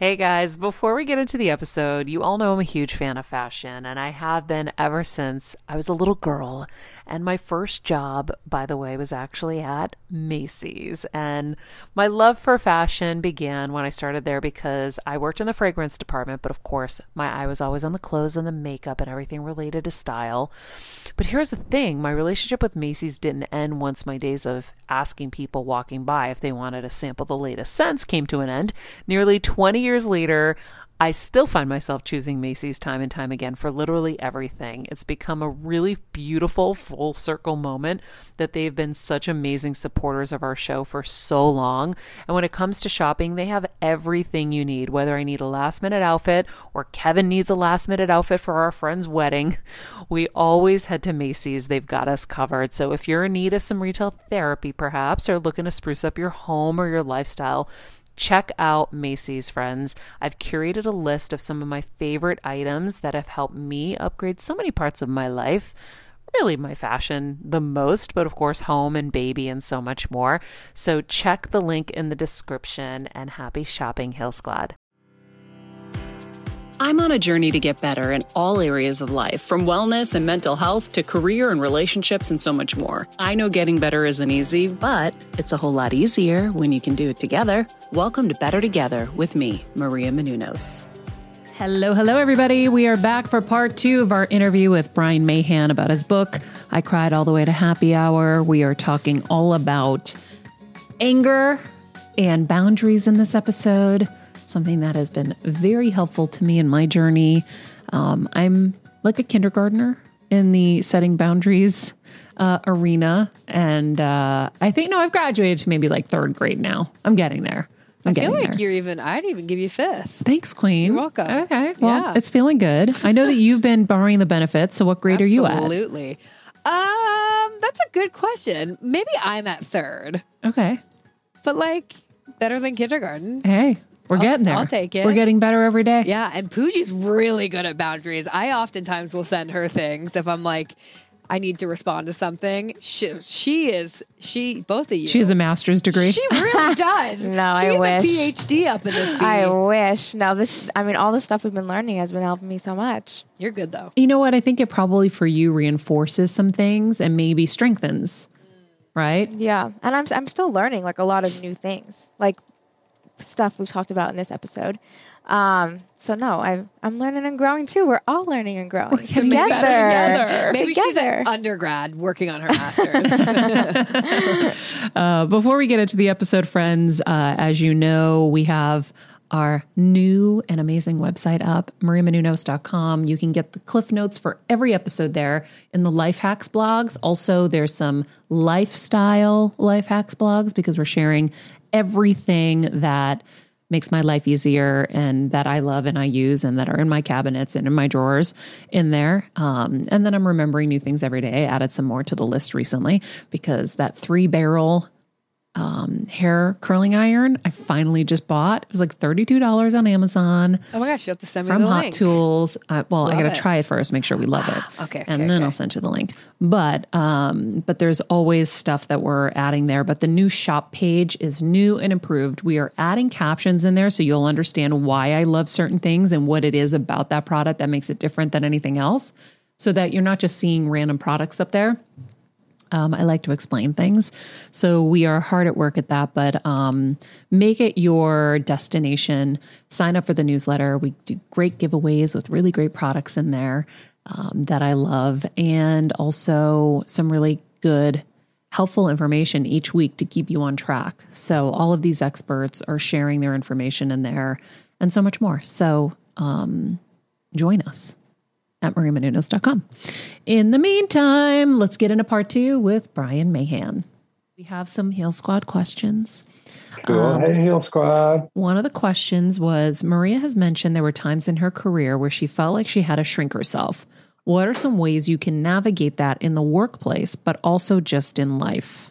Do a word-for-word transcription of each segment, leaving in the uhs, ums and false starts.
Hey guys, before we get into the episode, you all know I'm a huge fan of fashion, and I have been ever since I was a little girl. And my first job, by the way, was actually at Macy's. And my love for fashion began when I started there because I worked in the fragrance department, but of course, my eye was always on the clothes and the makeup and everything related to style. But here's the thing, my relationship with Macy's didn't end once my days of asking people walking by if they wanted to sample the latest scents came to an end. Nearly twenty years later, I still find myself choosing Macy's time and time again for literally everything. It's become a really beautiful full circle moment that they've been such amazing supporters of our show for so long. And when it comes to shopping, they have everything you need, whether I need a last minute outfit or Kevin needs a last minute outfit for our friend's wedding. We always head to Macy's. They've got us covered. So if you're in need of some retail therapy, perhaps, or looking to spruce up your home or your lifestyle, check out Macy's, friends. I've curated a list of some of my favorite items that have helped me upgrade so many parts of my life. Really my fashion the most, but of course home and baby and so much more. So check the link in the description and happy shopping, Heal Squad. I'm on a journey to get better in all areas of life, from wellness and mental health to career and relationships and so much more. I know getting better isn't easy, but it's a whole lot easier when you can do it together. Welcome to Better Together with me, Maria Menounos. Hello, hello, everybody. We are back for part two of our interview with Brian Mahan about his book, I Cried All the Way to Happy Hour. We are talking all about anger and boundaries in this episode. Something that has been very helpful to me in my journey. Um, I'm like a kindergartner in the setting boundaries uh, arena. And uh, I think, no, I've graduated to maybe like third grade now. I'm getting there. I'm I feel like there. you're even, I'd even give you fifth. Thanks, Queen. You're welcome. Okay. Well, Yeah. It's feeling good. I know that you've been borrowing the benefits. So what grade are you at? Absolutely. Um, that's a good question. Maybe I'm at third, Okay. but like better than kindergarten. Hey, we're I'll- getting there. I'll take it. We're getting better every day. Yeah, and Pooji's really good at boundaries. I oftentimes will send her things if I'm like, I need to respond to something. She, she is, she, both of you. She has a master's degree. She really does. No, I She's wish. a P H D up in this bee. I wish. No, this, I mean, all the stuff we've been learning has been helping me so much. You're good though. You know what? I think it probably for you reinforces some things and maybe strengthens, right? Yeah. And I'm, I'm still learning like a lot of new things, like stuff we've talked about in this episode. Um, so no, I, I'm learning and growing too. We're all learning and growing getting together. better together. Maybe she's Together. an undergrad working on her master's. Uh, before we get into the episode, friends, uh, as you know, we have our new and amazing website up, maria menounos dot com. You can get the cliff notes for every episode there in the Life Hacks blogs. Also, there's some lifestyle Life Hacks blogs because we're sharing everything that makes my life easier and that I love and I use and that are in my cabinets and in my drawers in there. Um, and then I'm remembering new things every day. I added some more to the list recently because that three barrel um, hair curling iron I finally just bought. It was like thirty-two dollars on Amazon Oh my gosh, you have to send me from the Hot link. Tools. Uh, well, I Love got to it. try it first, make sure we love it. Okay, And okay, then okay. I'll send you the link. But, um, but there's always stuff that we're adding there. But the new shop page is new and improved. We are adding captions in there so you'll understand why I love certain things and what it is about that product that makes it different than anything else, so that you're not just seeing random products up there. Um, I like to explain things. So we are hard at work at that, but um, make it your destination. Sign up for the newsletter. We do great giveaways with really great products in there um, that I love. And also some really good, helpful information each week to keep you on track. So all of these experts are sharing their information in there and so much more. So um, join us at maria menounos dot com. In the meantime, let's get into part two with Brian Mahan. We have some Heal Squad questions. Cool. Um, Hey, Heal Squad. One of the questions was, Maria has mentioned there were times in her career where she felt like she had to shrink herself. What are some ways you can navigate that in the workplace, but also just in life?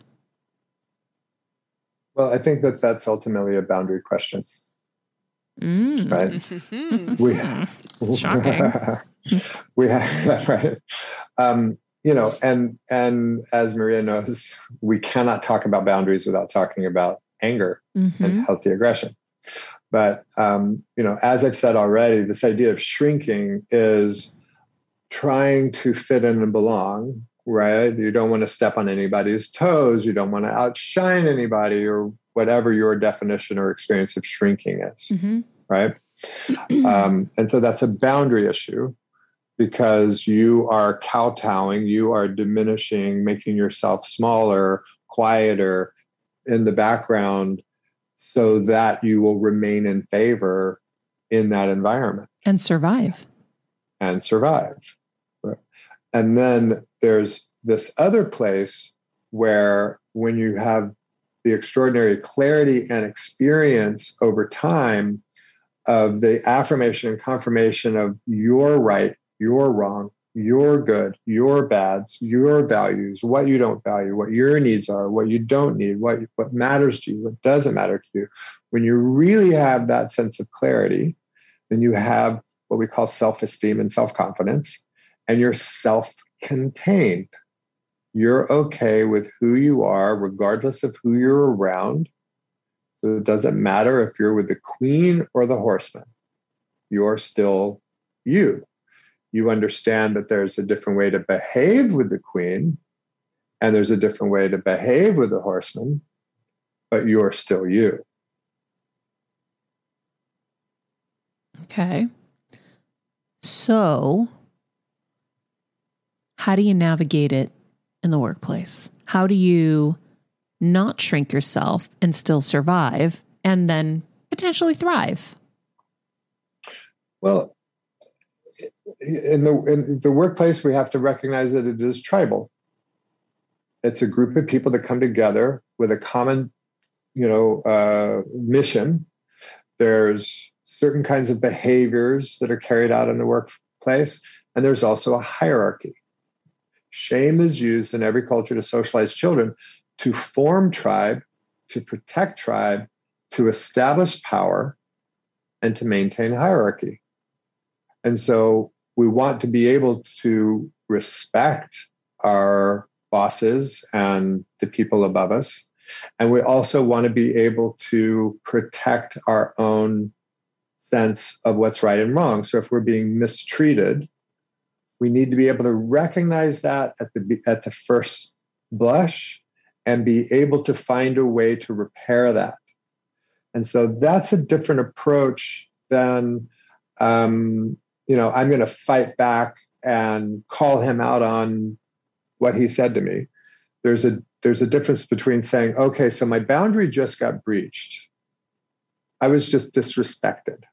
Well, I think that that's ultimately a boundary question, Mm. right? we Shocking. we have right. Um, you know, and and as Maria knows, we cannot talk about boundaries without talking about anger Mhm. and healthy aggression. But, um, you know, as I've said already, this idea of shrinking is trying to fit in and belong, right? You don't want to step on anybody's toes. You don't want to outshine anybody, or whatever your definition or experience of shrinking is, mm-hmm. right? um, and so that's a boundary issue, because you are kowtowing, you are diminishing, making yourself smaller, quieter in the background, so that you will remain in favor in that environment. And survive. And survive. And then there's this other place where, when you have the extraordinary clarity and experience over time of the affirmation and confirmation of your right, your wrong, your good, your bads, your values, what you don't value, what your needs are, what you don't need, what, what matters to you, what doesn't matter to you. When you really have that sense of clarity, then you have what we call self-esteem and self-confidence, and you're self-contained. You're okay with who you are, regardless of who you're around. So it doesn't matter if you're with the queen or the horseman. You're still you. You understand that there's a different way to behave with the queen, and there's a different way to behave with the horseman, but you're still you. Okay. So, how do you navigate it in the workplace? How do you not shrink yourself and still survive, and then potentially thrive? Well, in the in the workplace, we have to recognize that it is tribal. It's a group of people that come together with a common, you know, uh, mission. There's certain kinds of behaviors that are carried out in the workplace, and there's also a hierarchy. Shame is used in every culture to socialize children, to form tribe, to protect tribe, to establish power, and to maintain hierarchy. And so we want to be able to respect our bosses and the people above us. And we also want to be able to protect our own sense of what's right and wrong. So if we're being mistreated, we need to be able to recognize that at the at the first blush and be able to find a way to repair that. And so that's a different approach than, um, you know, I'm going to fight back and call him out on what he said to me. There's a there's a difference between saying, okay, so my boundary just got breached. I was just disrespected.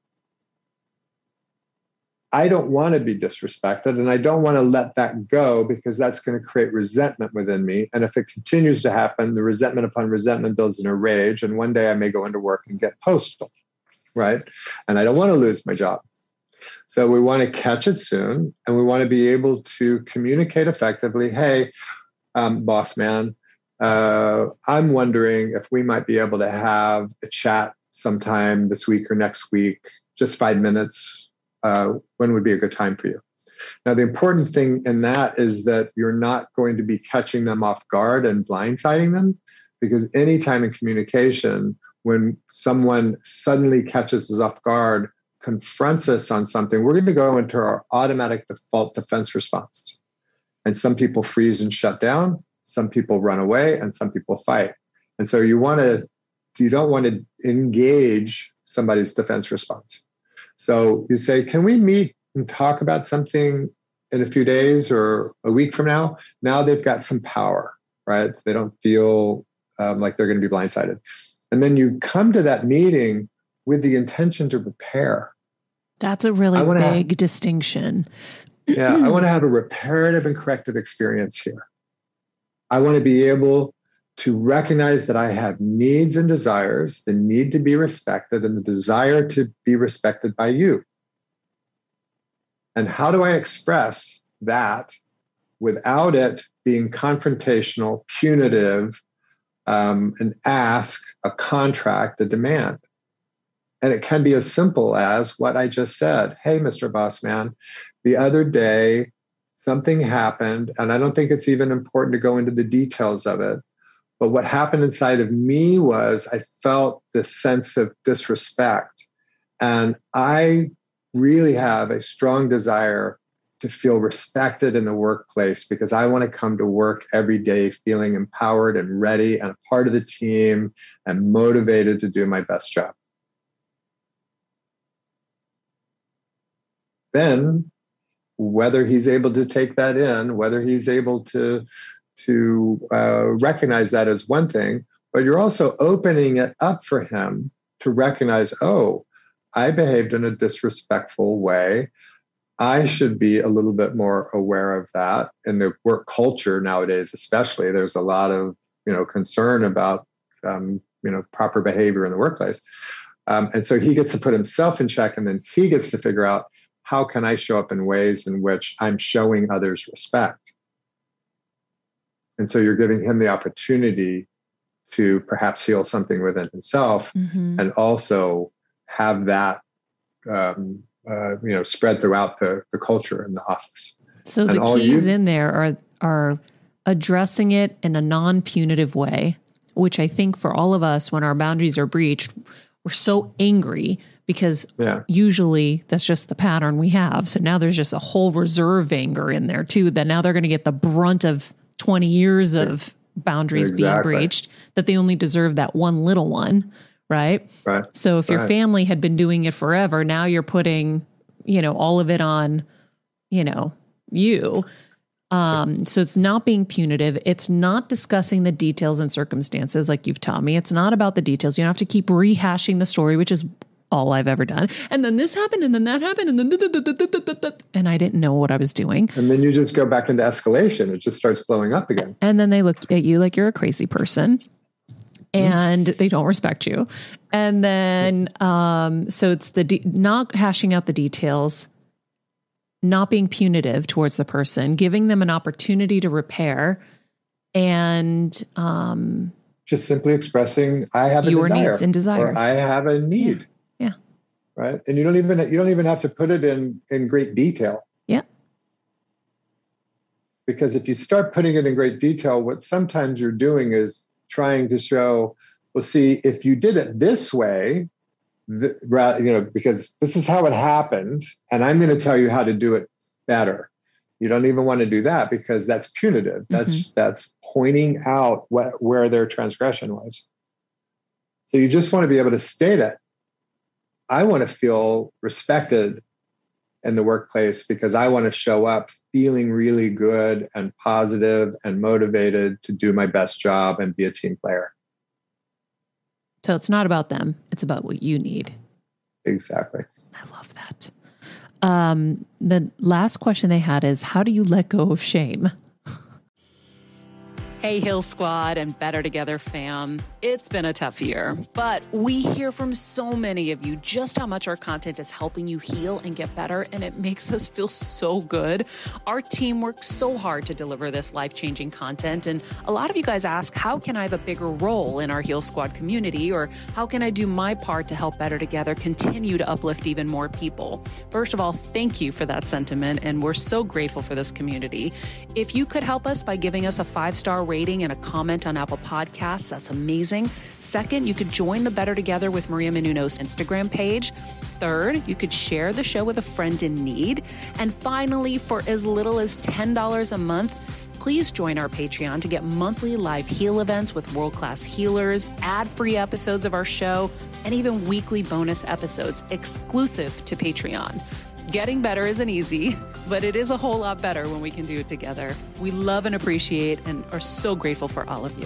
I don't want to be disrespected, and I don't want to let that go, because that's going to create resentment within me. And if it continues to happen, the resentment upon resentment builds in a rage, and one day I may go into work and get postal, right? And I don't want to lose my job. So we want to catch it soon, and we want to be able to communicate effectively. Hey, um, boss man, uh, I'm wondering if we might be able to have a chat sometime this week or next week, just five minutes. Uh, when would be a good time for you? Now, the important thing in that is that you're not going to be catching them off guard and blindsiding them, because anytime in communication, when someone suddenly catches us off guard, confronts us on something, we're going to go into our automatic default defense response. And some people freeze and shut down, some people run away, and some people fight. And so you want to, you don't want to engage somebody's defense response. So you say, can we meet and talk about something in a few days or a week from now? Now they've got some power, right? They don't feel um, like they're going to be blindsided. And then you come to that meeting with the intention to repair. That's a really big have, distinction. Yeah, I want to have a reparative and corrective experience here. I want to be able to recognize that I have needs and desires, the need to be respected and the desire to be respected by you. And how do I express that without it being confrontational, punitive, um, an ask, a contract, a demand? And it can be as simple as what I just said. Hey, Mister Bossman, the other day, something happened, and I don't think it's even important to go into the details of it. But what happened inside of me was I felt this sense of disrespect. And I really have a strong desire to feel respected in the workplace because I want to come to work every day feeling empowered and ready and a part of the team and motivated to do my best job. Then, whether he's able to take that in, whether he's able to, to uh, recognize that as one thing, but you're also opening it up for him to recognize, oh, I behaved in a disrespectful way. I should be a little bit more aware of that. In the work culture nowadays, especially, there's a lot of, you know, concern about, um, you know, proper behavior in the workplace. Um, and so he gets to put himself in check, and then he gets to figure out, how can I show up in ways in which I'm showing others respect? And so you're giving him the opportunity to perhaps heal something within himself, mm-hmm. and also have that, um, Uh, you know, spread throughout the, the culture in the office. So and the keys you, in there are are addressing it in a non-punitive way, which I think for all of us, when our boundaries are breached, we're so angry because yeah. usually that's just the pattern we have. So now there's just a whole reserve anger in there too, that now they're going to get the brunt of twenty years of boundaries exactly. being breached, that they only deserve that one little one. Right? Right. So if your right. family had been doing it forever, now you're putting, you know, all of it on, you know, you. Um, so it's not being punitive. It's not discussing the details and circumstances like you've taught me. It's not about the details. You don't have to keep rehashing the story, which is all I've ever done. And then this happened, and then that happened, and then da, da, da, da, da, da, da, and I didn't know what I was doing. And then you just go back into escalation. It just starts blowing up again. And then they look at you like you're a crazy person. And they don't respect you. And then, um, so it's the de- not hashing out the details, not being punitive towards the person, giving them an opportunity to repair, and um, just simply expressing, "I have a your desire," needs and desires, or "I have a need." Yeah. yeah, right. And you don't even you don't even have to put it in in great detail. Yeah. Because if you start putting it in great detail, what sometimes you're doing is trying to show, well, see, if you did it this way, th- you know, because this is how it happened, and I'm going to tell you how to do it better. You don't even want to do that because that's punitive. That's mm-hmm. that's pointing out what where their transgression was. So you just want to be able to state it. I want to feel respected in the workplace because I want to show up feeling really good and positive and motivated to do my best job and be a team player. So it's not about them. It's about what you need. Exactly. I love that. Um, the last question they had is, how do you let go of shame? Hey, Heal Squad and Better Together fam. It's been a tough year, but we hear from so many of you just how much our content is helping you heal and get better, and it makes us feel so good. Our team works so hard to deliver this life-changing content, and a lot of you guys ask, how can I have a bigger role in our Heal Squad community, or how can I do my part to help Better Together continue to uplift even more people? First of all, thank you for that sentiment, and we're so grateful for this community. If you could help us by giving us a five-star rating and a comment on Apple Podcasts, that's amazing. Second, you could join the Better Together with Maria Menounos Instagram page. Third, you could share the show with a friend in need. And finally, for as little as ten dollars a month, please join our Patreon to get monthly live heal events with world-class healers, ad-free episodes of our show, and even weekly bonus episodes exclusive to Patreon. Getting better isn't easy, but it is a whole lot better when we can do it together. We love and appreciate and are so grateful for all of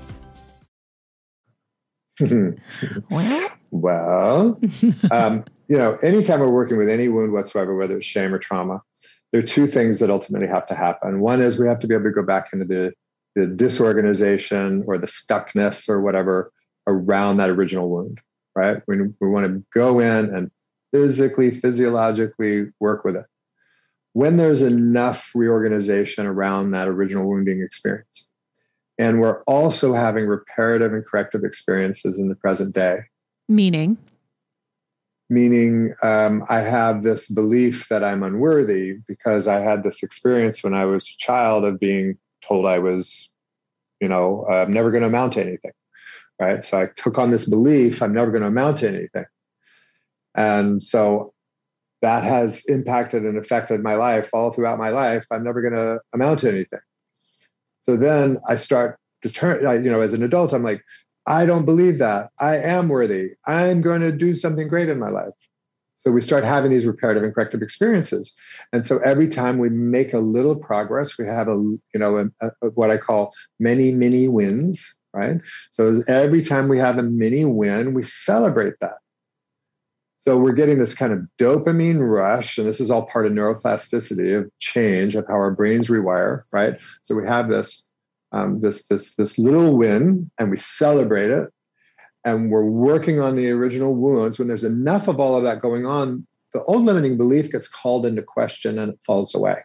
you. well, well um, you know, anytime we're working with any wound whatsoever, whether it's shame or trauma, there are two things that ultimately have to happen. One is we have to be able to go back into the, the disorganization or the stuckness or whatever around that original wound, right? We, we want to go in and physically, physiologically work with it. When there's enough reorganization around that original wounding experience, and we're also having reparative and corrective experiences in the present day. Meaning? Meaning um, I have this belief that I'm unworthy because I had this experience when I was a child of being told I was, you know, I'm never going to amount to anything, right? So I took on this belief, I'm never going to amount to anything. And so that has impacted and affected my life all throughout my life. I'm never going to amount to anything. So then I start to turn, I, you know, as an adult, I'm like, I don't believe that. I am worthy. I'm going to do something great in my life. So we start having these reparative and corrective experiences. And so every time we make a little progress, we have a, you know, a, a, what I call many, mini wins, right? So every time we have a mini win, we celebrate that. So we're getting this kind of dopamine rush, and this is all part of neuroplasticity, of change, of how our brains rewire, right? So we have this, um, this, this, this little win, and we celebrate it, and we're working on the original wounds. When there's enough of all of that going on, the old limiting belief gets called into question and it falls away.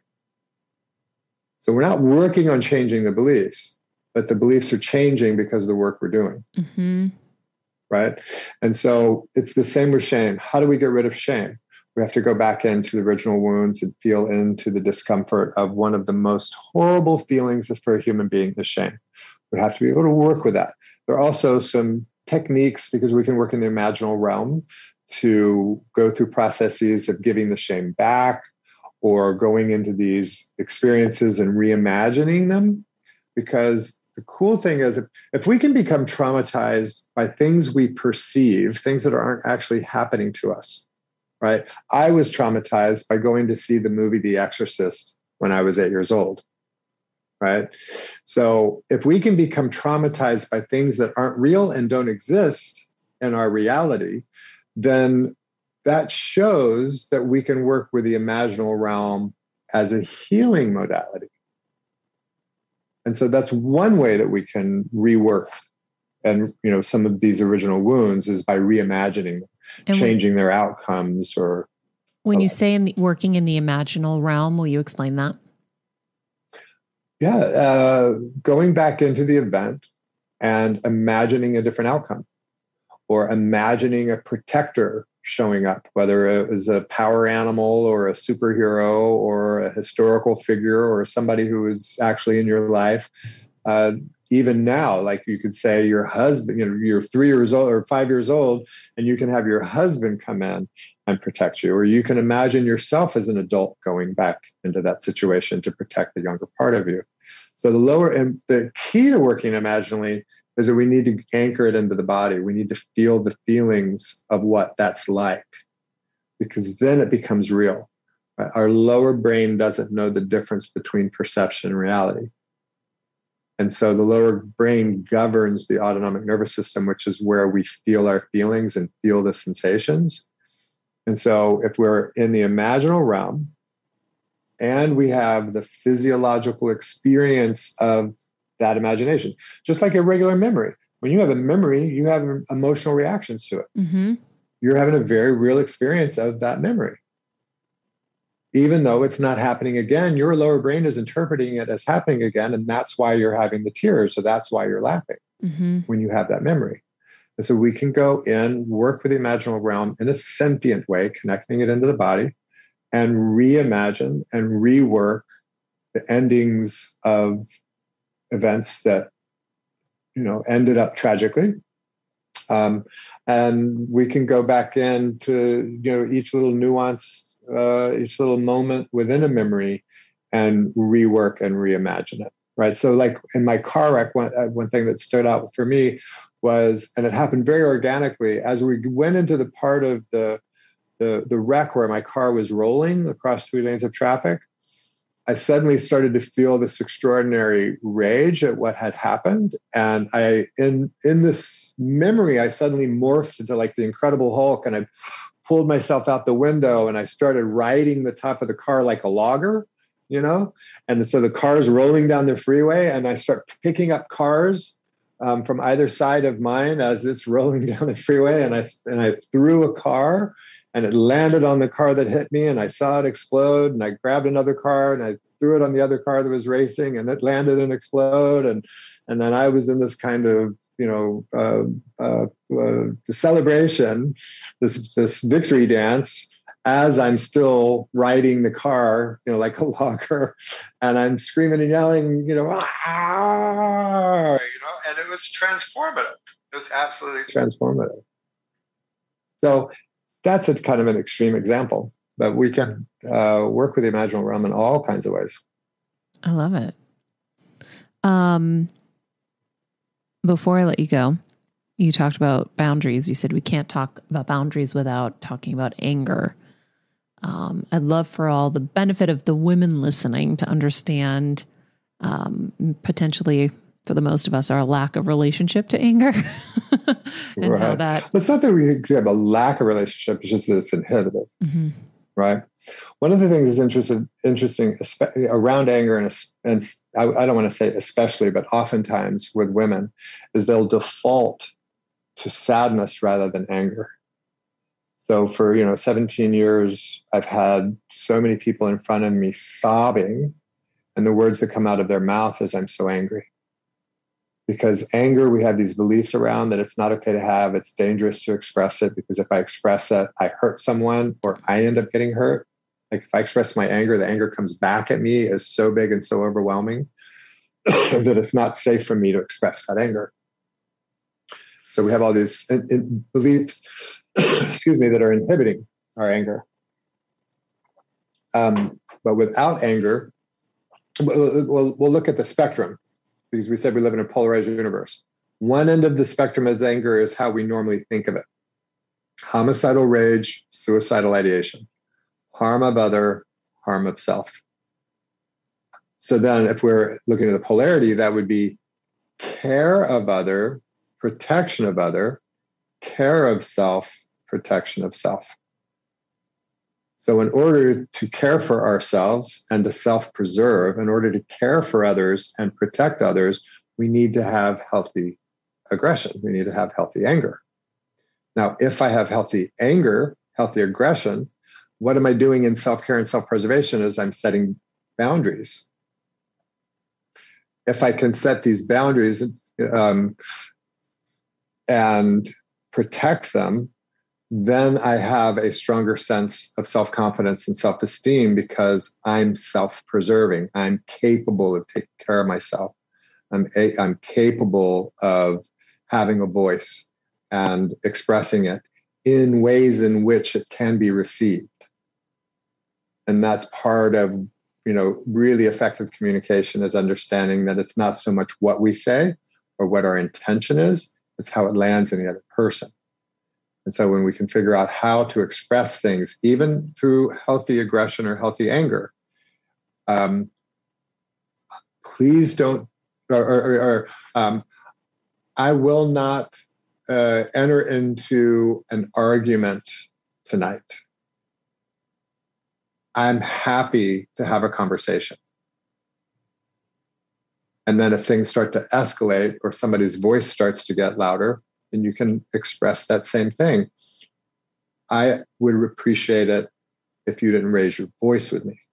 So we're not working on changing the beliefs, but the beliefs are changing because of the work we're doing. Mm-hmm. Right? And so it's the same with shame. How do we get rid of shame? We have to go back into the original wounds and feel into the discomfort of one of the most horrible feelings for a human being is shame. We have to be able to work with that. There are also some techniques, because we can work in the imaginal realm, to go through processes of giving the shame back or going into these experiences and reimagining them. Because the cool thing is, if, if we can become traumatized by things we perceive, things that aren't actually happening to us, right? I was traumatized by going to see the movie The Exorcist when I was eight years old, right? So if we can become traumatized by things that aren't real and don't exist in our reality, then that shows that we can work with the imaginal realm as a healing modality. And so that's one way that we can rework, and you know, some of these original wounds is by reimagining them, And changing when, their outcomes. Or when you say in the, working in the imaginal realm, will you explain that? Yeah, uh, going back into the event and imagining a different outcome, or imagining a protector showing up, whether it was a power animal or a superhero or a historical figure or somebody who is actually in your life. Uh, even now, like you could say your husband, you know, you're three years old or five years old, and you can have your husband come in and protect you, or you can imagine yourself as an adult going back into that situation to protect the younger part of you. So the lower, and the key to working imaginally is that we need to anchor it into the body. We need to feel the feelings of what that's like, because then it becomes real. Our lower brain doesn't know the difference between perception and reality. And so the lower brain governs the autonomic nervous system, which is where we feel our feelings and feel the sensations. And so if we're in the imaginal realm and we have the physiological experience of that imagination, just like a regular memory. When you have a memory, you have emotional reactions to it. Mm-hmm. You're having a very real experience of that memory. Even though it's not happening again, your lower brain is interpreting it as happening again, and that's why you're having the tears, so that's why you're laughing Mm-hmm. when you have that memory. And so we can go in, work with the imaginal realm in a sentient way, connecting it into the body, and reimagine and rework the endings of events that, you know, ended up tragically. Um, and we can go back into, you know, each little nuance, uh, each little moment within a memory and rework and reimagine it, right? So like in my car wreck, one, uh, one thing that stood out for me was, and it happened very organically, as we went into the part of the, the, the wreck where my car was rolling across three lanes of traffic, I suddenly started to feel this extraordinary rage at what had happened. And I, in, in this memory, I suddenly morphed into like the Incredible Hulk, and I pulled myself out the window and I started riding the top of the car like a logger, you know? And so the car is rolling down the freeway, and I start picking up cars um, from either side of mine as it's rolling down the freeway. And I, and I threw a car, and it landed on the car that hit me, and I saw it explode, and I grabbed another car and I threw it on the other car that was racing, and it landed and exploded. And, and then I was in this kind of, you know, uh, uh, uh, celebration, this, this victory dance, as I'm still riding the car, you know, like a logger, and I'm screaming and yelling, you know, ah, you know, and it was transformative. It was absolutely transformative. So that's a kind of an extreme example, but we can uh, work with the imaginal realm in all kinds of ways. I love it. Um, before I let you go, you talked about boundaries. You said we can't talk about boundaries without talking about anger. Um, I'd love for all the benefit of the women listening to understand, um, potentially for the most of us, our lack of relationship to anger. and right. how that. It's not that we have a lack of relationship, it's just that it's inhibited. Mm-hmm. Right. One of the things that's interesting, interesting around anger, and, and I, I don't want to say especially, but oftentimes with women, is they'll default to sadness rather than anger. So for, you know, seventeen years, I've had so many people in front of me sobbing, and the words that come out of their mouth is, "I'm so angry." Because anger, we have these beliefs around that it's not okay to have, it's dangerous to express it, because if I express it, I hurt someone or I end up getting hurt. Like if I express my anger, the anger comes back at me as so big and so overwhelming that it's not safe for me to express that anger. So we have all these in, in beliefs, excuse me, that are inhibiting our anger. Um, but without anger, we'll, we'll, we'll look at the spectrum, because we said we live in a polarized universe. One end of the spectrum of anger is how we normally think of it. Homicidal rage, suicidal ideation, harm of other, harm of self. So then if we're looking at the polarity, that would be care of other, protection of other, care of self, protection of self. So in order to care for ourselves and to self-preserve, in order to care for others and protect others, we need to have healthy aggression. We need to have healthy anger. Now, if I have healthy anger, healthy aggression, what am I doing in self-care and self-preservation is I'm setting boundaries. If I can set these boundaries um, and protect them, then I have a stronger sense of self-confidence and self-esteem because I'm self-preserving. I'm capable of taking care of myself. I'm, a, I'm capable of having a voice and expressing it in ways in which it can be received. And that's part of, you know, really effective communication, is understanding that it's not so much what we say or what our intention is, it's how it lands in the other person. And so when we can figure out how to express things, even through healthy aggression or healthy anger, um, please don't, or, or, or um, I will not uh, enter into an argument tonight. I'm happy to have a conversation. And then if things start to escalate or somebody's voice starts to get louder, then you can express that same thing. I would appreciate it if you didn't raise your voice with me.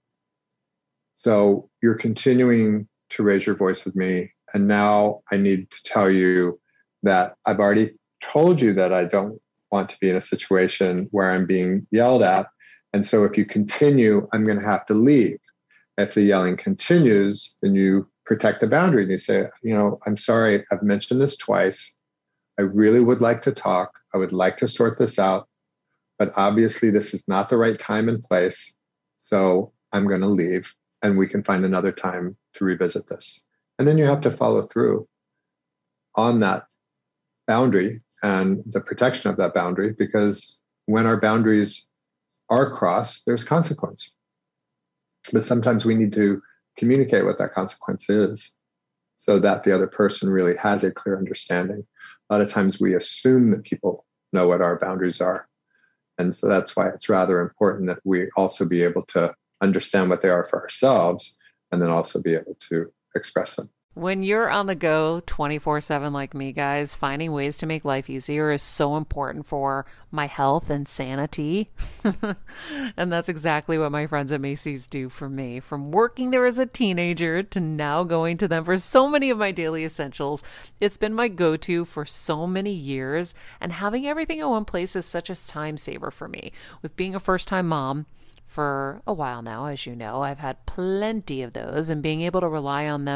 So you're continuing to raise your voice with me. And now I need to tell you that I've already told you that I don't want to be in a situation where I'm being yelled at. And so if you continue, I'm going to have to leave. If the yelling continues, then you protect the boundary and you say, you know, I'm sorry, I've mentioned this twice. I really would like to talk. I would like to sort this out, but obviously this is not the right time and place. So I'm going to leave and we can find another time to revisit this. And then you have to follow through on that boundary and the protection of that boundary, because when our boundaries are crossed, there's consequence. But sometimes we need to communicate what that consequence is so that the other person really has a clear understanding. A lot of times we assume that people know what our boundaries are. And so that's why it's rather important that we also be able to understand what they are for ourselves and then also be able to express them. When you're on the go twenty-four seven like me, guys, finding ways to make life easier is so important for my health and sanity. And that's exactly what my friends at Macy's do for me. From working there as a teenager to now going to them for so many of my daily essentials, it's been my go-to for so many years. And having everything in one place is such a time saver for me. With being a first-time mom for a while now, as you know, I've had plenty of those, and being able to rely on them for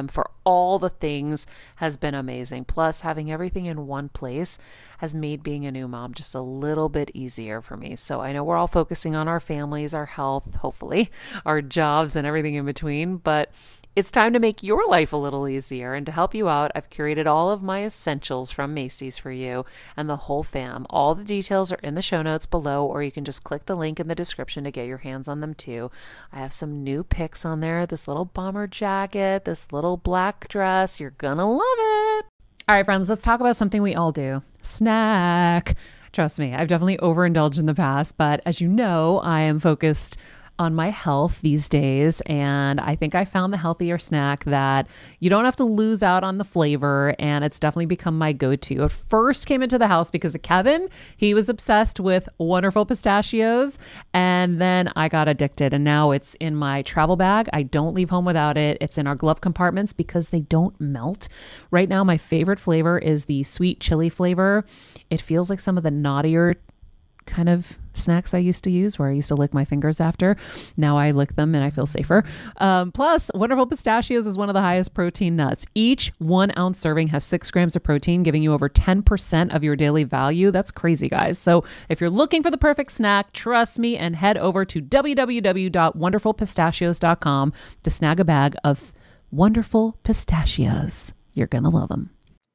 all the things has been amazing. Plus, having everything in one place has made being a new mom just a little bit easier for me. So I know we're all focusing on our families, our health, hopefully, our jobs and everything in between, but it's time to make your life a little easier. And to help you out, I've curated all of my essentials from Macy's for you and the whole fam. All the details are in the show notes below, or you can just click the link in the description to get your hands on them too. I have some new picks on there. This little bomber jacket, this little black dress. You're gonna love it. All right, friends, let's talk about something we all do. Snack. Trust me, I've definitely overindulged in the past, but as you know, I am focused on my health these days. And I think I found the healthier snack that you don't have to lose out on the flavor. And it's definitely become my go-to. It first came into the house because of Kevin. He was obsessed with Wonderful Pistachios. And then I got addicted. And now it's in my travel bag. I don't leave home without it. It's in our glove compartments because they don't melt. Right now, my favorite flavor is the sweet chili flavor. It feels like some of the naughtier kind of snacks I used to use, where I used to lick my fingers after. Now I lick them and I feel safer. Um, plus, Wonderful Pistachios is one of the highest protein nuts. Each one ounce serving has six grams of protein, giving you over ten percent of your daily value. That's crazy, guys. So if you're looking for the perfect snack, trust me and head over to w w w dot wonderful pistachios dot com to snag a bag of Wonderful Pistachios. You're going to love them.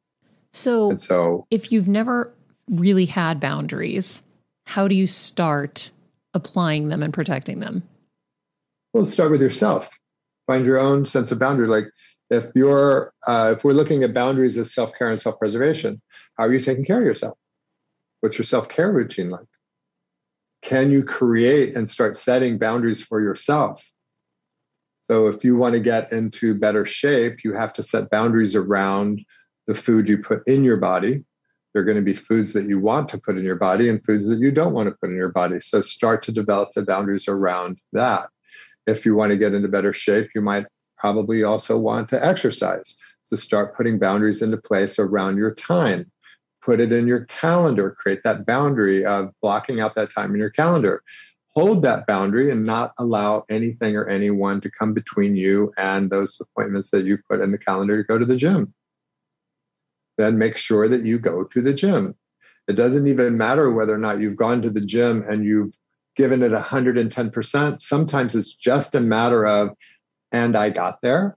So, And so if you've never really had boundaries, how do you start applying them and protecting them? well, start with yourself. Find your own sense of boundary. Like if you're, uh, if we're looking at boundaries as self-care and self-preservation, how are you taking care of yourself? What's your self-care routine like? Can you create and start setting boundaries for yourself? So if you want to get into better shape, you have to set boundaries around the food you put in your body. There are going to be foods that you want to put in your body and foods that you don't want to put in your body. So start to develop the boundaries around that. If you want to get into better shape, you might probably also want to exercise. So start putting boundaries into place around your time. Put it in your calendar. Create that boundary of blocking out that time in your calendar. Hold that boundary and not allow anything or anyone to come between you and those appointments that you put in the calendar to go to the gym. Then make sure that you go to the gym. It doesn't even matter whether or not you've gone to the gym and you've given it one hundred ten percent. Sometimes it's just a matter of, and I got there,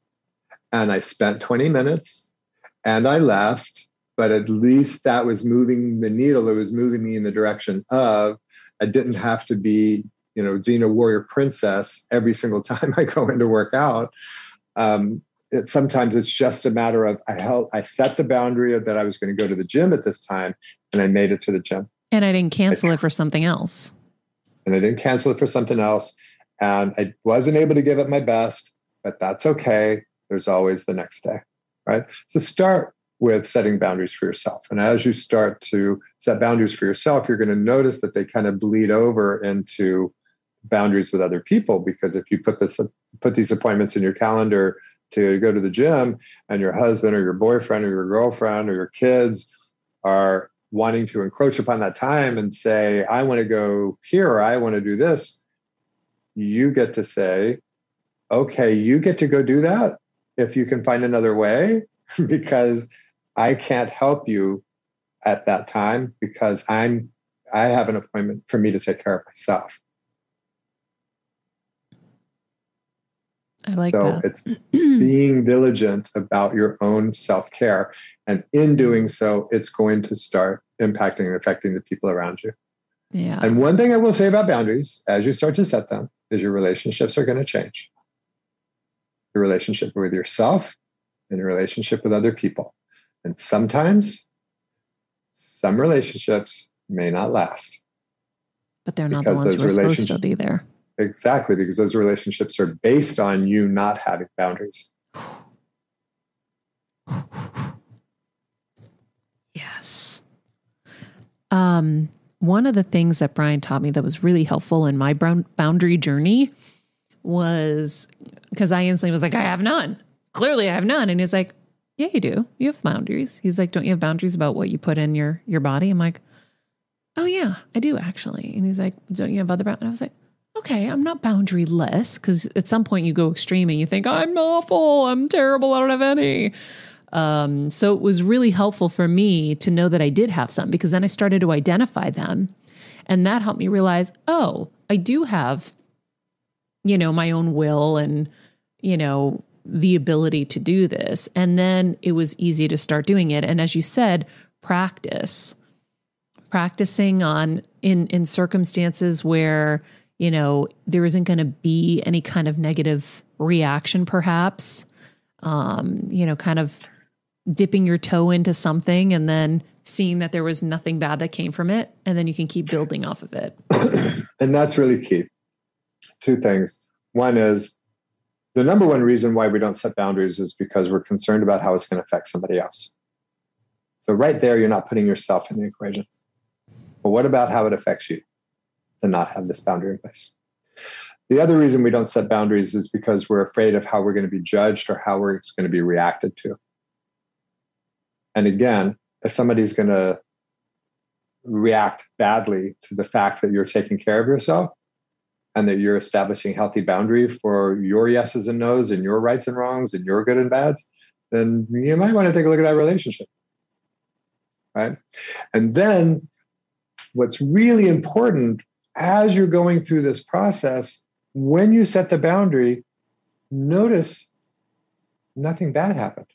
and I spent twenty minutes, and I left, but at least that was moving the needle. It was moving me in the direction of, I didn't have to be, you know, Xena warrior princess every single time I go in to work out. Um, It, sometimes it's just a matter of I held, I set the boundary that I was going to go to the gym at this time, and I made it to the gym. And I didn't cancel it for something else. And I didn't cancel it for something else. And I wasn't able to give it my best, but that's okay. There's always the next day, right? So start with setting boundaries for yourself. And as you start to set boundaries for yourself, you're going to notice that they kind of bleed over into boundaries with other people. Because if you put this, put these appointments in your calendar to go to the gym, and your husband or your boyfriend or your girlfriend or your kids are wanting to encroach upon that time and say, I want to go here, or I want to do this, you get to say, okay, you get to go do that if you can find another way, because I can't help you at that time because I'm, I have an appointment for me to take care of myself. I like so that. It's being diligent about your own self-care. And in doing so, it's going to start impacting and affecting the people around you. Yeah. And one thing I will say about boundaries, as you start to set them, is your relationships are going to change. Your relationship with yourself and your relationship with other people. And sometimes some relationships may not last. But they're not the ones who are supposed to be there. Exactly, because those relationships are based on you not having boundaries. Yes. Um, one of the things that Brian taught me that was really helpful in my boundary journey was, because I instantly was like, I have none. Clearly I have none. And he's like, yeah, you do. You have boundaries. He's like, don't you have boundaries about what you put in your, your body? I'm like, oh yeah, I do actually. And he's like, don't you have other boundaries? And I was like, okay, I'm not boundaryless, because at some point you go extreme and you think, I'm awful, I'm terrible, I don't have any. Um, so it was really helpful for me to know that I did have some, because then I started to identify them. And that helped me realize, oh, I do have, you know, my own will and, you know, the ability to do this. And then it was easy to start doing it. And as you said, practice, practicing on in, in circumstances where, you know, there isn't going to be any kind of negative reaction, perhaps, um, you know, kind of dipping your toe into something and then seeing that there was nothing bad that came from it. And then you can keep building off of it. And that's really key. Two things. One is the number one reason why we don't set boundaries is because we're concerned about how it's going to affect somebody else. So right there, you're not putting yourself in the equation. But what about how it affects you to not have this boundary in place? The other reason we don't set boundaries is because we're afraid of how we're going to be judged or how we're going to be reacted to. And again, if somebody's going to react badly to the fact that you're taking care of yourself and that you're establishing healthy boundary for your yeses and nos and your rights and wrongs and your good and bads, then you might want to take a look at that relationship. Right? And then what's really important as you're going through this process, when you set the boundary, notice nothing bad happened.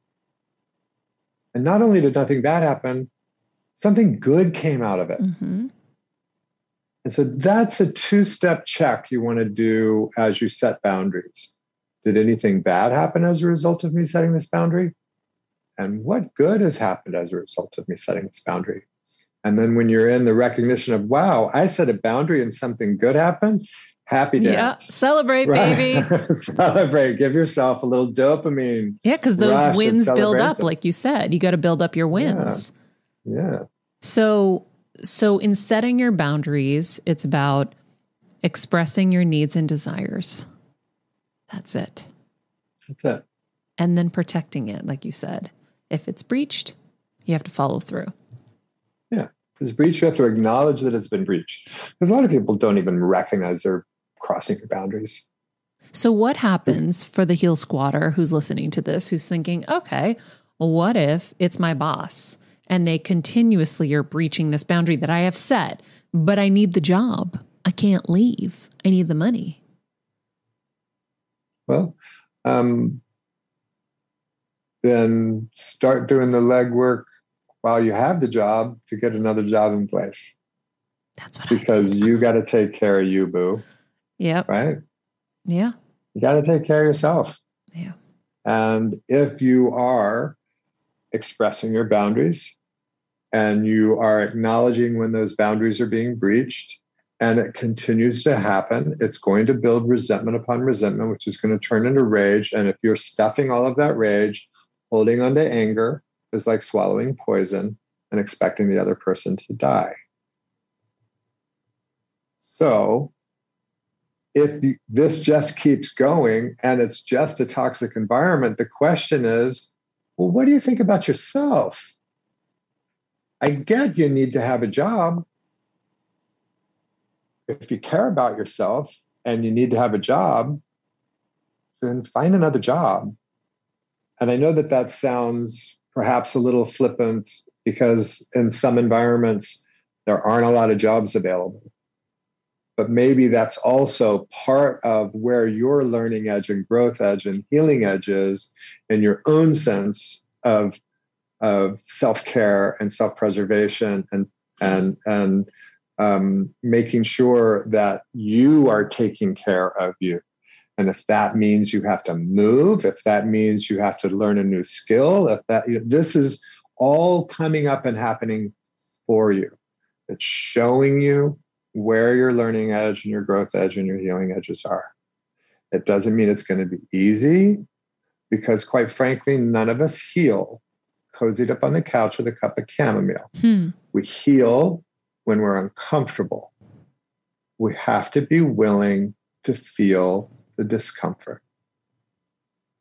And not only did nothing bad happen, something good came out of it. Mm-hmm. And so that's a two-step check you want to do as you set boundaries. Did anything bad happen as a result of me setting this boundary? And what good has happened as a result of me setting this boundary? And then when you're in the recognition of, wow, I set a boundary and something good happened, happy dance. Yeah, celebrate, right? baby. Celebrate. Give yourself a little dopamine. Yeah, because those wins build up, like you said. You got to build up your wins. Yeah. yeah. So, so in setting your boundaries, it's about expressing your needs and desires. That's it. That's it. And then protecting it, like you said. If it's breached, you have to follow through. Yeah. Because breach, you have to acknowledge that it's been breached. Because a lot of people don't even recognize they're crossing your boundaries. So what happens for the heel squatter who's listening to this, who's thinking, okay, well, what if it's my boss and they continuously are breaching this boundary that I have set, but I need the job. I can't leave. I need the money. Well, um, then start doing the legwork while you have the job to get another job in place. That's what because I Because you got to take care of you, boo. Yep. Right? Yeah. You got to take care of yourself. Yeah. And if you are expressing your boundaries and you are acknowledging when those boundaries are being breached and it continues to happen, it's going to build resentment upon resentment, which is going to turn into rage. And if you're stuffing all of that rage, holding on to anger is like swallowing poison and expecting the other person to die. So if the, this just keeps going and it's just a toxic environment, the question is, well, what do you think about yourself? I get you need to have a job. If you care about yourself and you need to have a job, then find another job. And I know that that sounds perhaps a little flippant because in some environments, there aren't a lot of jobs available. But maybe that's also part of where your learning edge and growth edge and healing edge is in your own sense of, of self-care and self-preservation and, and, and um, making sure that you are taking care of you. And if that means you have to move, if that means you have to learn a new skill, if that, you know, this is all coming up and happening for you. It's showing you where your learning edge and your growth edge and your healing edges are. It doesn't mean it's going to be easy because, quite frankly, none of us heal cozied up on the couch with a cup of chamomile. Hmm. We heal when we're uncomfortable. We have to be willing to feel the discomfort.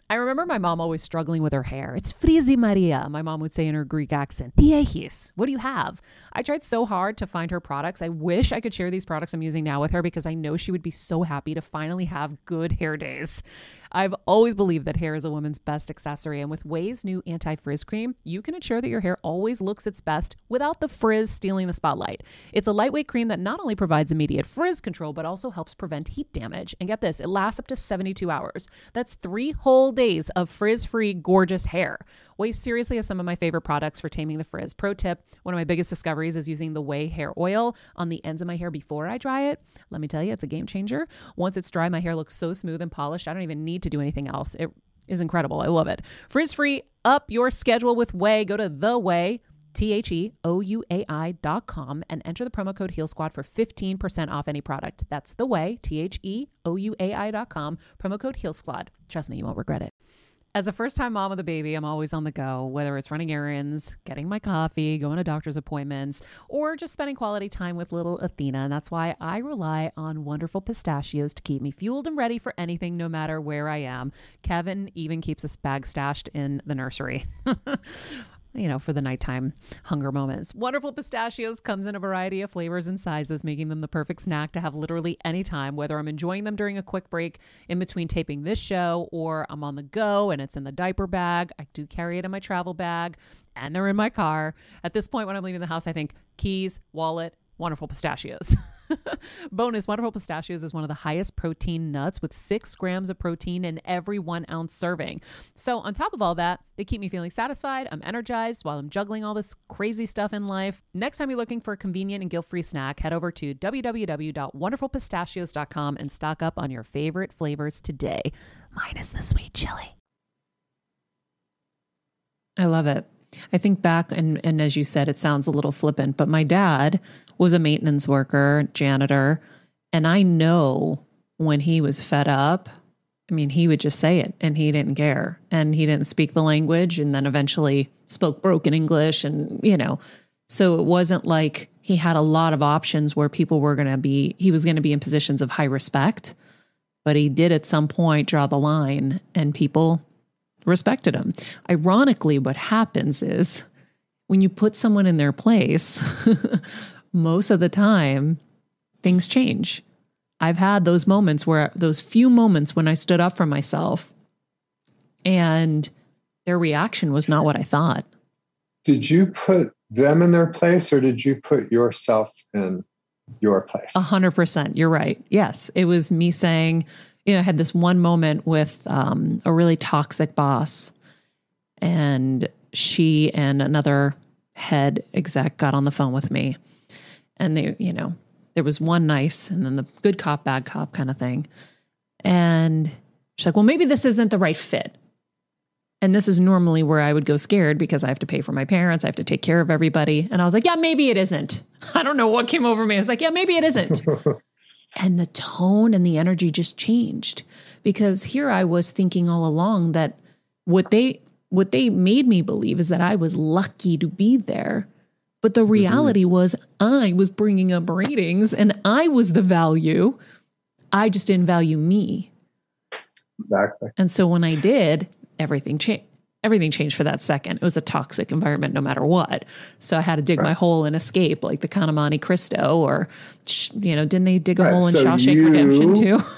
I remember my mom always struggling with her hair. It's Frizi Maria, my mom would say in her Greek accent. Diehis, what do you have? I tried so hard to find her products. I wish I could share these products I'm using now with her because I know she would be so happy to finally have good hair days. I've always believed that hair is a woman's best accessory, and with Ouai's new anti-frizz cream, you can ensure that your hair always looks its best without the frizz stealing the spotlight. It's a lightweight cream that not only provides immediate frizz control, but also helps prevent heat damage. And get this, it lasts up to seventy-two hours. That's three whole days of frizz-free, gorgeous hair. Ouai seriously has some of my favorite products for taming the frizz. Pro tip, one of my biggest discoveries is using the Ouai hair oil on the ends of my hair before I dry it. Let me tell you, it's a game changer. Once it's dry, my hair looks so smooth and polished, I don't even need to do anything else. It is incredible. I love it. Frizz-free, up your schedule with Ouai. Go to The Ouai, T H E O U A I dot com, and enter the promo code Heal Squad for fifteen percent off any product. That's The Ouai, T H E O U A I dot com, promo code Heal Squad. Trust me, you won't regret it. As a first-time mom with a baby, I'm always on the go, whether it's running errands, getting my coffee, going to doctor's appointments, or just spending quality time with little Athena. And that's why I rely on Wonderful Pistachios to keep me fueled and ready for anything, no matter where I am. Kevin even keeps a bag stashed in the nursery. You know, for the nighttime hunger moments. Wonderful Pistachios comes in a variety of flavors and sizes, making them the perfect snack to have literally any time, whether I'm enjoying them during a quick break in between taping this show or I'm on the go and it's in the diaper bag. I do carry it in my travel bag and they're in my car. At this point, when I'm leaving the house, I think keys, wallet, Wonderful Pistachios. Bonus, Wonderful Pistachios is one of the highest protein nuts with six grams of protein in every one ounce serving. So on top of all that, they keep me feeling satisfied. I'm energized while I'm juggling all this crazy stuff in life. Next time you're looking for a convenient and guilt-free snack, head over to w w w dot wonderful pistachios dot com and stock up on your favorite flavors today, minus the sweet chili. I love it. I think back, and, and as you said, it sounds a little flippant, but my dad was a maintenance worker, janitor, and I know when he was fed up, I mean, he would just say it, and he didn't care, and he didn't speak the language, and then eventually spoke broken English, and, you know, so it wasn't like he had a lot of options where people were going to be, he was going to be in positions of high respect, but he did at some point draw the line, and people respected him. Ironically, what happens is when you put someone in their place, most of the time things change. I've had those moments where those few moments when I stood up for myself and their reaction was not what I thought. Did you put them in their place or did you put yourself in your place? A hundred percent. You're right. Yes. It was me saying, you know, I had this one moment with um, a really toxic boss, and she and another head exec got on the phone with me, and they, you know, there was one nice and then the good cop, bad cop kind of thing. And she's like, well, maybe this isn't the right fit. And this is normally where I would go scared because I have to pay for my parents. I have to take care of everybody. And I was like, yeah, maybe it isn't. I don't know what came over me. I was like, yeah, maybe it isn't. And the tone and the energy just changed, because here I was thinking all along that what they what they made me believe is that I was lucky to be there. But the reality mm-hmm. was I was bringing up ratings and I was the value. I just didn't value me. Exactly. And so when I did, everything changed. Everything changed for that second. It was a toxic environment no matter what. So I had to dig right. my hole and escape, like the Count of Monte Cristo, or, you know, didn't they dig a right. hole in so Shawshank you, Redemption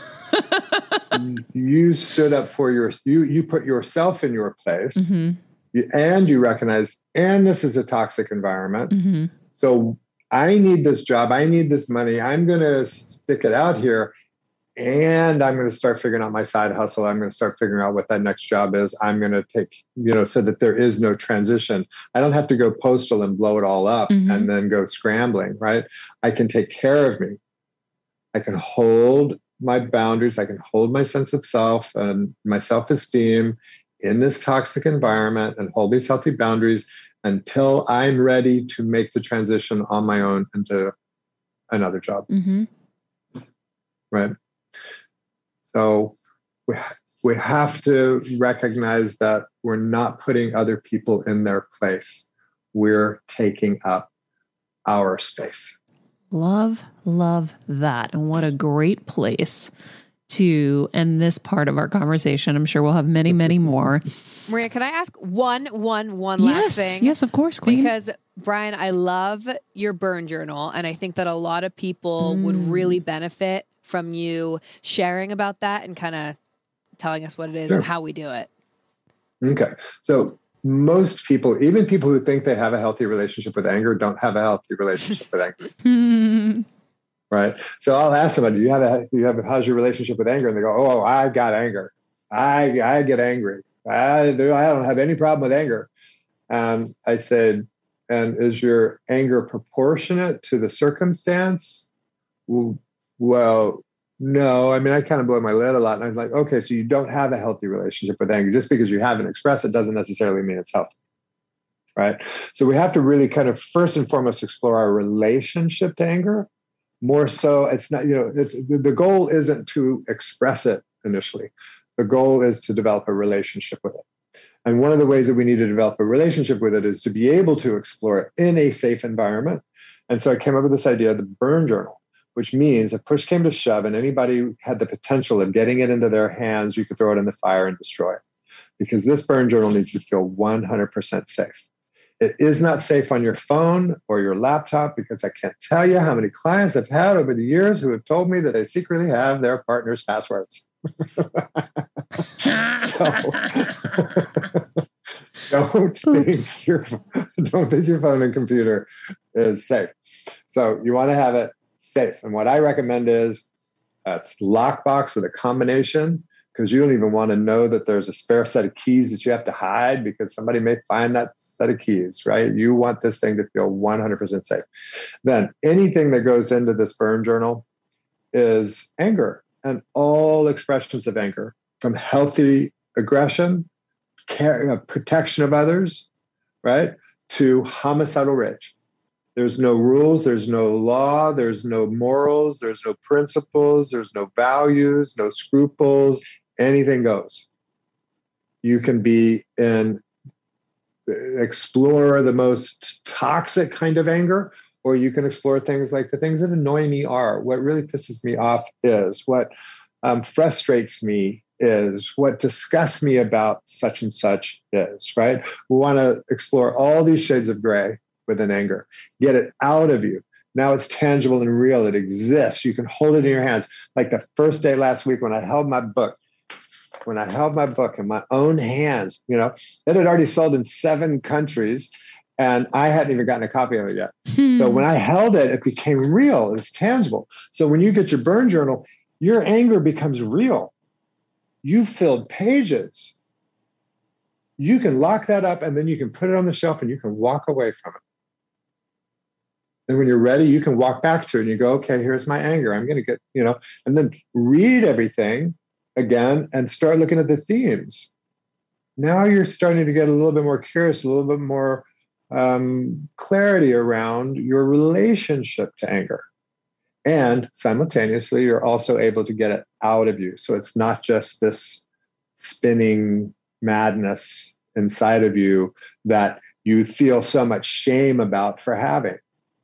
too? You stood up for your, you, you put yourself in your place mm-hmm. you, and you recognize, and this is a toxic environment. Mm-hmm. So I need this job. I need this money. I'm going to stick it out here. And I'm going to start figuring out my side hustle. I'm going to start figuring out what that next job is. I'm going to take, you know, so that there is no transition. I don't have to go postal and blow it all up mm-hmm. and then go scrambling, right? I can take care of me. I can hold my boundaries. I can hold my sense of self and my self-esteem in this toxic environment and hold these healthy boundaries until I'm ready to make the transition on my own into another job. Mm-hmm. Right? So we, we have to recognize that we're not putting other people in their place. We're taking up our space. Love, love that. And what a great place to end this part of our conversation. I'm sure we'll have many, many more. Maria, can I ask one, one, one yes, last thing? Yes, of course, Queen. Because, Brian, I love your burn journal, and I think that a lot of people mm. would really benefit from you sharing about that and kind of telling us what it is sure. and how we do it. Okay. So most people, even people who think they have a healthy relationship with anger, don't have a healthy relationship with anger. Right. So I'll ask somebody, do you have a, do you have, how's your relationship with anger? And they go, oh, I got anger. I, I get angry. I, I don't have any problem with anger. Um, I said, and is your anger proportionate to the circumstance? Well, well, no. I mean, I kind of blow my lid a lot. And I'm like, okay, so you don't have a healthy relationship with anger. Just because you haven't expressed it doesn't necessarily mean it's healthy. Right. So we have to really kind of first and foremost explore our relationship to anger. More so, it's not, you know, it's, the goal isn't to express it initially. The goal is to develop a relationship with it. And one of the ways that we need to develop a relationship with it is to be able to explore it in a safe environment. And so I came up with this idea of the burn journal, which means if push came to shove and anybody had the potential of getting it into their hands, you could throw it in the fire and destroy it. Because this burn journal needs to feel one hundred percent safe. It is not safe on your phone or your laptop because I can't tell you how many clients I've had over the years who have told me that they secretly have their partner's passwords. So, don't think your don't think your phone and computer is safe. So you want to have it safe. And what I recommend is a lockbox with a combination, because you don't even want to know that there's a spare set of keys that you have to hide because somebody may find that set of keys, right? You want this thing to feel one hundred percent safe. Then anything that goes into this burn journal is anger and all expressions of anger, from healthy aggression, care, uh, protection of others, right, to homicidal rage. There's no rules, there's no law, there's no morals, there's no principles, there's no values, no scruples. Anything goes. You can be in, explore the most toxic kind of anger, or you can explore things like the things that annoy me are. What really pisses me off is, what um, frustrates me is, what disgusts me about such and such is, right? We want to explore all these shades of gray within anger. Get it out of you. Now it's tangible and real. It exists. You can hold it in your hands. Like the first day last week when I held my book, when I held my book in my own hands, you know, it had already sold in seven countries and I hadn't even gotten a copy of it yet. Hmm. So when I held it, it became real. It was tangible. So when you get your burn journal, your anger becomes real. You filled pages. You can lock that up and then you can put it on the shelf and you can walk away from it. And when you're ready, you can walk back to it and you go, okay, here's my anger. I'm going to get, you know, and then read everything again and start looking at the themes. Now you're starting to get a little bit more curious, a little bit more um, clarity around your relationship to anger. And simultaneously, you're also able to get it out of you. So it's not just this spinning madness inside of you that you feel so much shame about for having.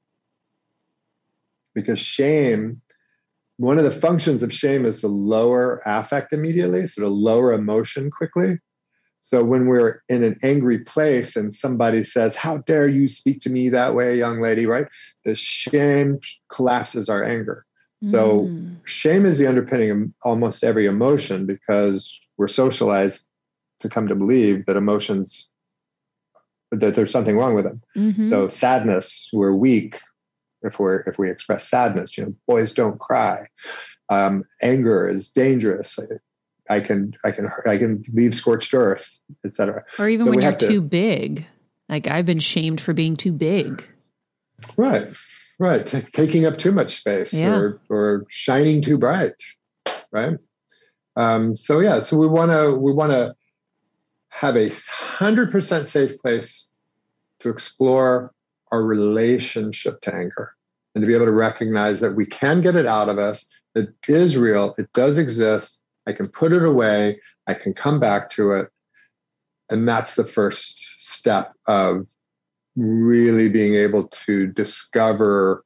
Because shame, one of the functions of shame is to lower affect immediately, so to lower emotion quickly. So when we're in an angry place and somebody says, how dare you speak to me that way, young lady, right? The shame collapses our anger. So mm. shame is the underpinning of almost every emotion because we're socialized to come to believe that emotions, that there's something wrong with them. Mm-hmm. So sadness, we're weak. If we're if we express sadness, you know, boys don't cry. Um, anger is dangerous. I can I can I can leave scorched earth, et cetera. Or even so when you're to, too big. Like I've been shamed for being too big. Right, right. T- taking up too much space, yeah. or or shining too bright, right? Um, so yeah, so we want to we want to have a hundred percent safe place to explore our relationship to anger, and to be able to recognize that we can get it out of us. It is real. It does exist. I can put it away. I can come back to it. And that's the first step of really being able to discover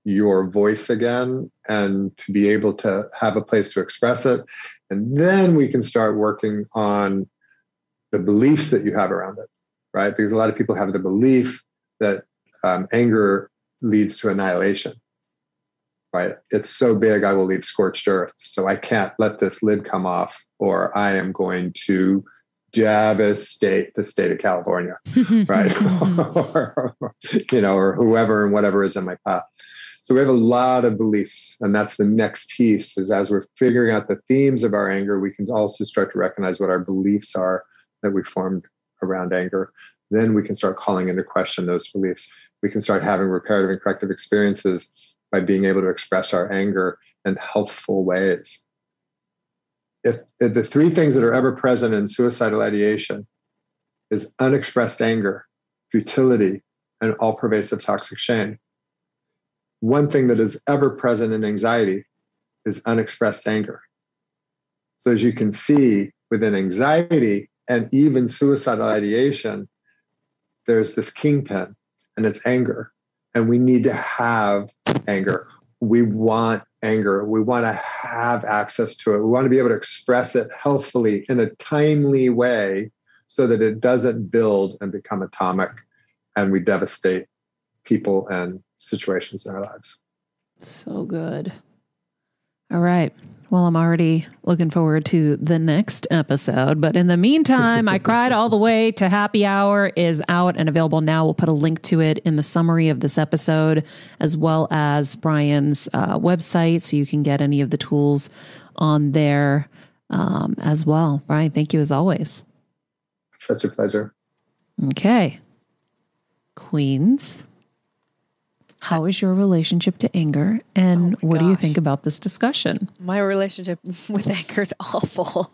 your voice again and to be able to have a place to express it. And then we can start working on the beliefs that you have around it, right? Because a lot of people have the belief that um, anger leads to annihilation, right? It's so big, I will leave scorched earth. So I can't let this lid come off, or I am going to devastate the state of California, right? or, you know, or whoever and whatever is in my path. So we have a lot of beliefs, and that's the next piece, is as we're figuring out the themes of our anger, we can also start to recognize what our beliefs are that we formed around anger. Then we can start calling into question those beliefs. We can start having reparative and corrective experiences by being able to express our anger in healthful ways. If, if the three things that are ever present in suicidal ideation is unexpressed anger, futility, and all-pervasive toxic shame, one thing that is ever present in anxiety is unexpressed anger. So as you can see, within anxiety and even suicidal ideation, there's this kingpin, and it's anger. And we need to have anger. We want anger. We want to have access to it. We want to be able to express it healthfully in a timely way so that it doesn't build and become atomic and we devastate people and situations in our lives. So good. All right. Well, I'm already looking forward to the next episode. But in the meantime, I Cried All the Way to Happy Hour is out and available now. We'll put a link to it in the summary of this episode, as well as Brian's uh, website, so you can get any of the tools on there um, as well. Brian, thank you as always. Such a pleasure. Okay. Queens, how is your relationship to anger, and Oh my what do you gosh. think about this discussion? My relationship with anger is awful.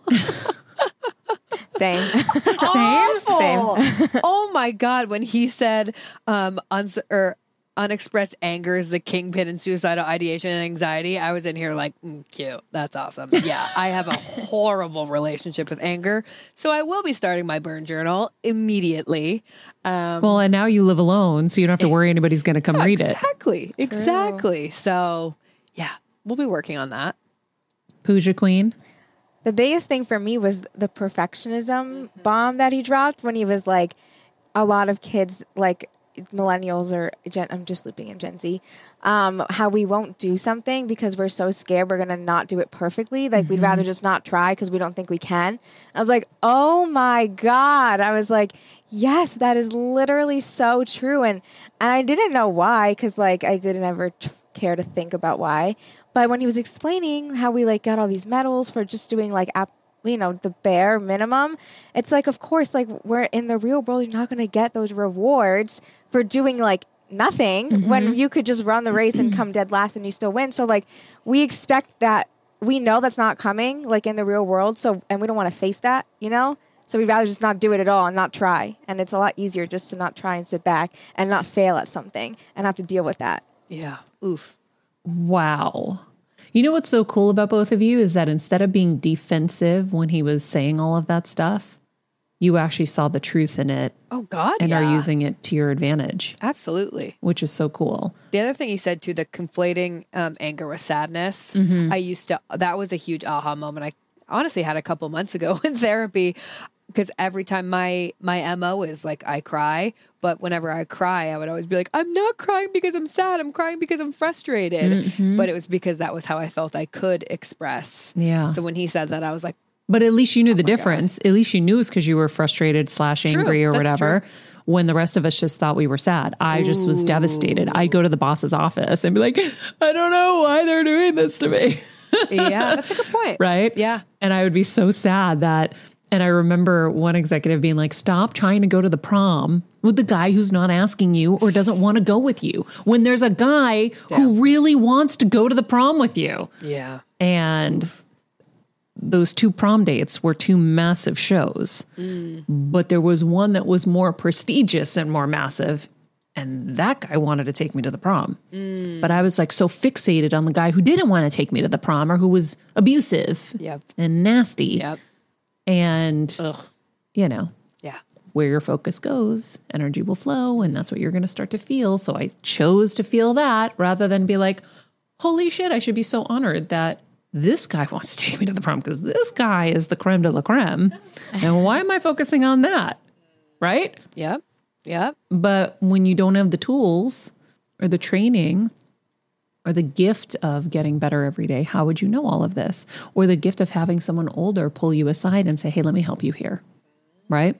Same. Awful. Same. Oh my God. When he said um, uns- or unexpressed anger is the kingpin in suicidal ideation and anxiety, I was in here like, mm, cute. That's awesome. Yeah, I have a horrible relationship with anger. So I will be starting my burn journal immediately. Um, Well, and now you live alone, so you don't have to worry anybody's going to come yeah, read it. Exactly. Exactly. So yeah, we'll be working on that. Pooja Queen. The biggest thing for me was the perfectionism bomb that he dropped when he was like, a lot of kids, like millennials or Gen, I'm just looping in Gen Z, um, how we won't do something because we're so scared we're going to not do it perfectly. Like, we'd rather just not try because we don't think we can. I was like, oh my God. I was like, yes, that is literally so true. And, and I didn't know why, because like I didn't ever t- care to think about why. But when he was explaining how we like got all these medals for just doing like, ap- you know, the bare minimum, it's like, of course, like we're in the real world, you're not going to get those rewards for doing like nothing mm-hmm. when you could just run the race and come dead last and you still win. So like we expect that, we know that's not coming like in the real world. So, and we don't want to face that, you know? So we'd rather just not do it at all and not try. And it's a lot easier just to not try and sit back and not fail at something and have to deal with that. Yeah. Oof. Wow. You know what's so cool about both of you is that instead of being defensive when he was saying all of that stuff, you actually saw the truth in it. Oh God. And yeah. are using it to your advantage. Absolutely. Which is so cool. The other thing he said too, the conflating um, anger with sadness. Mm-hmm. I used to, that was a huge aha moment. I honestly had a couple months ago in therapy, because every time my, my M O is like, I cry, but whenever I cry, I would always be like, I'm not crying because I'm sad. I'm crying because I'm frustrated. Mm-hmm. But it was because that was how I felt I could express. Yeah. So when he said that, I was like, but at least you knew oh the my difference. God. At least you knew it's because you were frustrated slash angry true, or whatever. True. When the rest of us just thought we were sad. I just was devastated. I'd go to the boss's office and be like, I don't know why they're doing this to me. Yeah, that's a good point. Right? Yeah. And I would be so sad that, and I remember one executive being like, stop trying to go to the prom with the guy who's not asking you or doesn't want to go with you when there's a guy yeah. who really wants to go to the prom with you. Yeah. And those two prom dates were two massive shows, mm. but there was one that was more prestigious and more massive. And that guy wanted to take me to the prom. Mm. But I was like so fixated on the guy who didn't want to take me to the prom or who was abusive yep. and nasty. Yep. And, Ugh. you know, yeah, where your focus goes, energy will flow, and that's what you're going to start to feel. So I chose to feel that rather than be like, holy shit, I should be so honored that this guy wants to take me to the prom because this guy is the creme de la creme. And why am I focusing on that? Right? Yep. Yep. But when you don't have the tools or the training or the gift of getting better every day, how would you know all of this? Or the gift of having someone older pull you aside and say, hey, let me help you here. Right?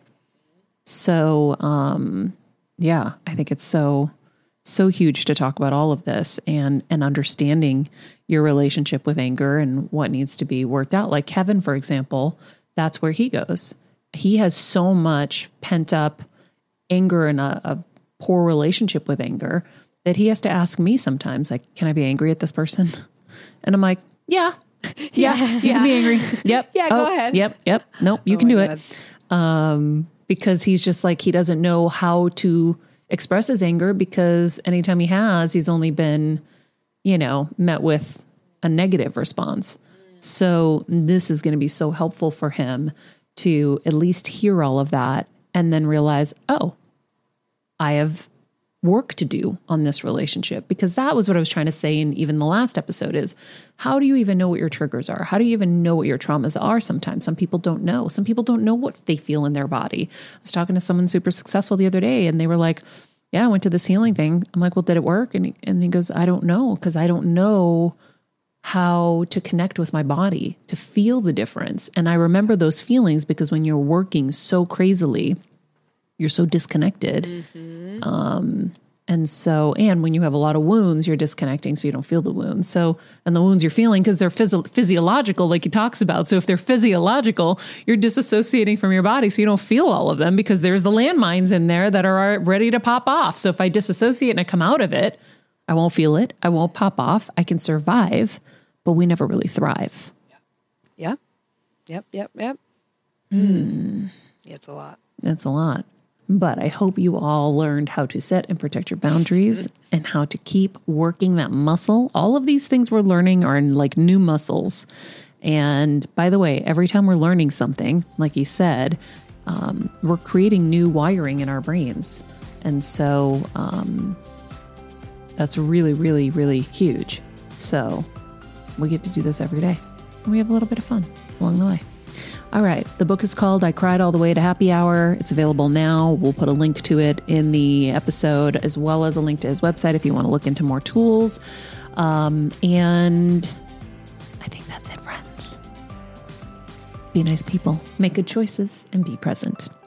So, um, yeah, I think it's so, so huge to talk about all of this and, and understanding your relationship with anger and what needs to be worked out. Like Kevin, for example, that's where he goes. He has so much pent up anger and a, a poor relationship with anger that he has to ask me sometimes, like, can I be angry at this person? And I'm like, yeah, yeah, Yeah. you can be angry. Yep. Yeah, go ahead. Yep. Yep. Nope. You Oh can my do God. it. Um, because he's just like, he doesn't know how to express his anger because anytime he has, he's only been, you know, met with a negative response. So this is going to be so helpful for him to at least hear all of that and then realize, oh, I have work to do on this relationship, because that was what I was trying to say in even the last episode is, how do you even know what your triggers are? How do you even know what your traumas are? Sometimes some people don't know. Some people don't know what they feel in their body. I was talking to someone super successful the other day and they were like, yeah, I went to this healing thing. I'm like, well, did it work? And he, and he goes, I don't know, because I don't know how to connect with my body to feel the difference. And I remember those feelings because when you're working so crazily, you're so disconnected. Mm-hmm. Um, and so, and when you have a lot of wounds, you're disconnecting so you don't feel the wounds. So, and the wounds you're feeling because they're physio- physiological, like he talks about. So if they're physiological, you're disassociating from your body so you don't feel all of them because there's the landmines in there that are ready to pop off. So if I disassociate and I come out of it, I won't feel it. I won't pop off. I can survive, but we never really thrive. Yep. Yep. Yep. Yep. Mm. It's a lot. It's a lot. But I hope you all learned how to set and protect your boundaries and how to keep working that muscle. All of these things we're learning are in like new muscles. And by the way, every time we're learning something, like he said, um, we're creating new wiring in our brains. And so um, that's really, really, really huge. So we get to do this every day. And we have a little bit of fun along the way. All right. The book is called I Cried All the Way to Happy Hour. It's available now. We'll put a link to it in the episode, as well as a link to his website if you want to look into more tools. Um, and I think that's it, friends. Be nice people, make good choices, and be present.